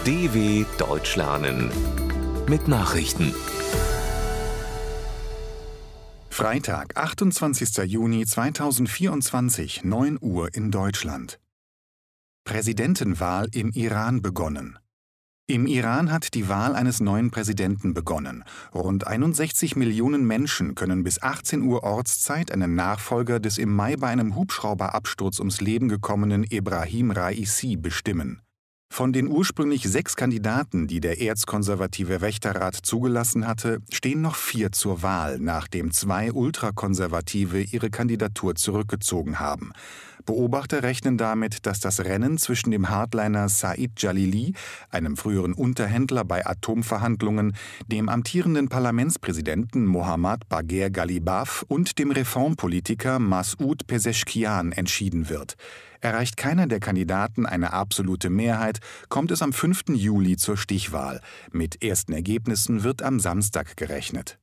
DW Deutsch lernen mit Nachrichten. Freitag, 28. Juni 2024, 9 Uhr in Deutschland. Präsidentenwahl im Iran begonnen. Im Iran hat die Wahl eines neuen Präsidenten begonnen. Rund 61 Millionen Menschen können bis 18 Uhr Ortszeit einen Nachfolger des im Mai bei einem Hubschrauberabsturz ums Leben gekommenen Ebrahim Raisi bestimmen. Von den ursprünglich 6 Kandidaten, die der erzkonservative Wächterrat zugelassen hatte, stehen noch 4 zur Wahl, nachdem 2 Ultrakonservative ihre Kandidatur zurückgezogen haben. Beobachter rechnen damit, dass das Rennen zwischen dem Hardliner Said Jalili, einem früheren Unterhändler bei Atomverhandlungen, dem amtierenden Parlamentspräsidenten Mohammad Bagher Ghalibaf und dem Reformpolitiker Masoud Pezeshkian entschieden wird. Erreicht keiner der Kandidaten eine absolute Mehrheit, kommt es am 5. Juli zur Stichwahl. Mit ersten Ergebnissen wird am Samstag gerechnet.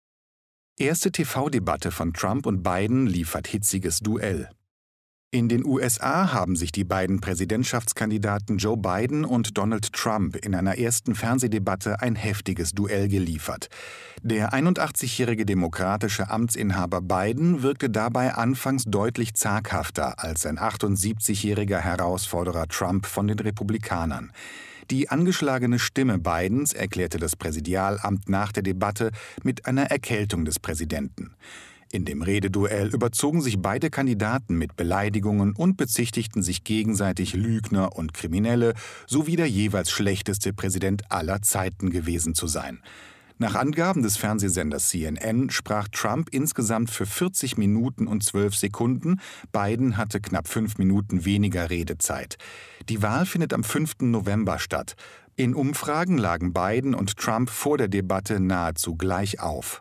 Erste TV-Debatte von Trump und Biden liefert hitziges Duell. In den USA haben sich die beiden Präsidentschaftskandidaten Joe Biden und Donald Trump in einer ersten Fernsehdebatte ein heftiges Duell geliefert. Der 81-jährige demokratische Amtsinhaber Biden wirkte dabei anfangs deutlich zaghafter als sein 78-jähriger Herausforderer Trump von den Republikanern. Die angeschlagene Stimme Bidens erklärte das Präsidialamt nach der Debatte mit einer Erkältung des Präsidenten. In dem Rededuell überzogen sich beide Kandidaten mit Beleidigungen und bezichtigten sich gegenseitig Lügner und Kriminelle sowie der jeweils schlechteste Präsident aller Zeiten gewesen zu sein. Nach Angaben des Fernsehsenders CNN sprach Trump insgesamt für 40 Minuten und 12 Sekunden, Biden hatte knapp 5 Minuten weniger Redezeit. Die Wahl findet am 5. November statt. In Umfragen lagen Biden und Trump vor der Debatte nahezu gleich auf.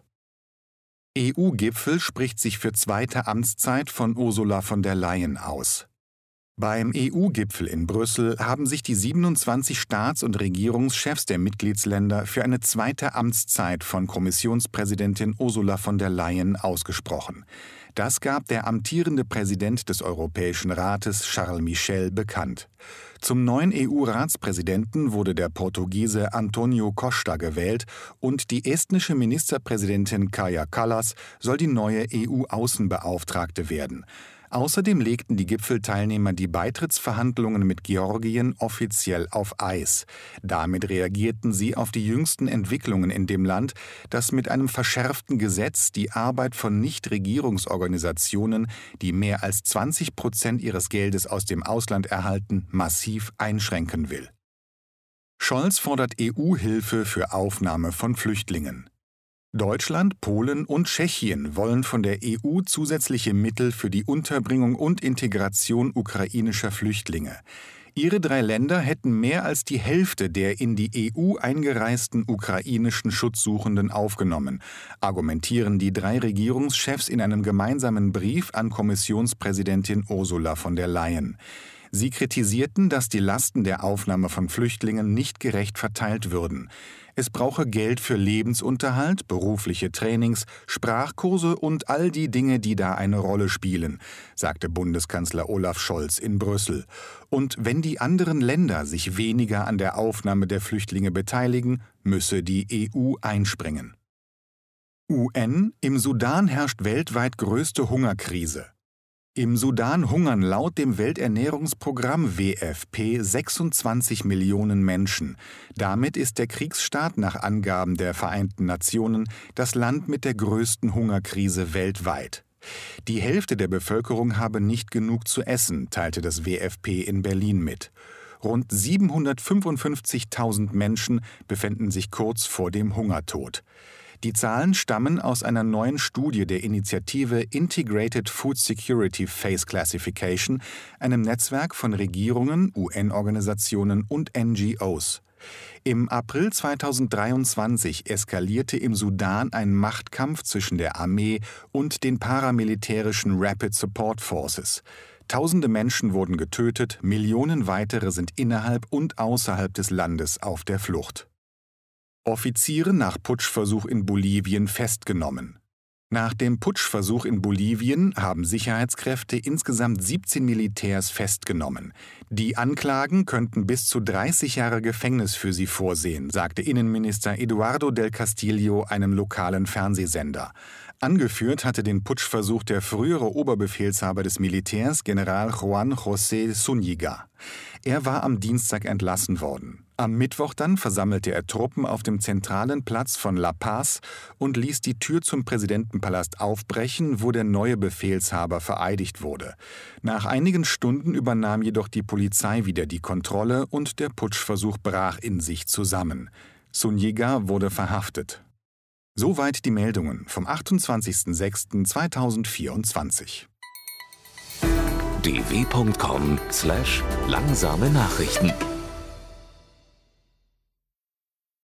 EU-Gipfel spricht sich für zweite Amtszeit von Ursula von der Leyen aus. Beim EU-Gipfel in Brüssel haben sich die 27 Staats- und Regierungschefs der Mitgliedsländer für eine zweite Amtszeit von Kommissionspräsidentin Ursula von der Leyen ausgesprochen. Das gab der amtierende Präsident des Europäischen Rates Charles Michel bekannt. Zum neuen EU-Ratspräsidenten wurde der Portugiese António Costa gewählt und die estnische Ministerpräsidentin Kaja Kallas soll die neue EU-Außenbeauftragte werden. Außerdem legten die Gipfelteilnehmer die Beitrittsverhandlungen mit Georgien offiziell auf Eis. Damit reagierten sie auf die jüngsten Entwicklungen in dem Land, das mit einem verschärften Gesetz die Arbeit von Nichtregierungsorganisationen, die mehr als 20% ihres Geldes aus dem Ausland erhalten, massiv einschränken will. Scholz fordert EU-Hilfe für Aufnahme von Flüchtlingen. Deutschland, Polen und Tschechien wollen von der EU zusätzliche Mittel für die Unterbringung und Integration ukrainischer Flüchtlinge. Ihre 3 Länder hätten mehr als die Hälfte der in die EU eingereisten ukrainischen Schutzsuchenden aufgenommen, argumentieren die 3 Regierungschefs in einem gemeinsamen Brief an Kommissionspräsidentin Ursula von der Leyen. Sie kritisierten, dass die Lasten der Aufnahme von Flüchtlingen nicht gerecht verteilt würden. Es brauche Geld für Lebensunterhalt, berufliche Trainings, Sprachkurse und all die Dinge, die da eine Rolle spielen, sagte Bundeskanzler Olaf Scholz in Brüssel. Und wenn die anderen Länder sich weniger an der Aufnahme der Flüchtlinge beteiligen, müsse die EU einspringen. UN: Im Sudan herrscht weltweit größte Hungerkrise. Im Sudan hungern laut dem Welternährungsprogramm WFP 26 Millionen Menschen. Damit ist der Kriegsstaat nach Angaben der Vereinten Nationen das Land mit der größten Hungerkrise weltweit. Die Hälfte der Bevölkerung habe nicht genug zu essen, teilte das WFP in Berlin mit. Rund 755.000 Menschen befänden sich kurz vor dem Hungertod. Die Zahlen stammen aus einer neuen Studie der Initiative Integrated Food Security Phase Classification, einem Netzwerk von Regierungen, UN-Organisationen und NGOs. Im April 2023 eskalierte im Sudan ein Machtkampf zwischen der Armee und den paramilitärischen Rapid Support Forces. Tausende Menschen wurden getötet, Millionen weitere sind innerhalb und außerhalb des Landes auf der Flucht. Offiziere nach Putschversuch in Bolivien festgenommen. Nach dem Putschversuch in Bolivien haben Sicherheitskräfte insgesamt 17 Militärs festgenommen. Die Anklagen könnten bis zu 30 Jahre Gefängnis für sie vorsehen, sagte Innenminister Eduardo del Castillo einem lokalen Fernsehsender. Angeführt hatte den Putschversuch der frühere Oberbefehlshaber des Militärs, General Juan José Zúñiga. Er war am Dienstag entlassen worden. Am Mittwoch dann versammelte er Truppen auf dem zentralen Platz von La Paz und ließ die Tür zum Präsidentenpalast aufbrechen, wo der neue Befehlshaber vereidigt wurde. Nach einigen Stunden übernahm jedoch die Polizei wieder die Kontrolle und der Putschversuch brach in sich zusammen. Zúñiga wurde verhaftet. Soweit die Meldungen vom 28.06.2024. dw.com/langsame Nachrichten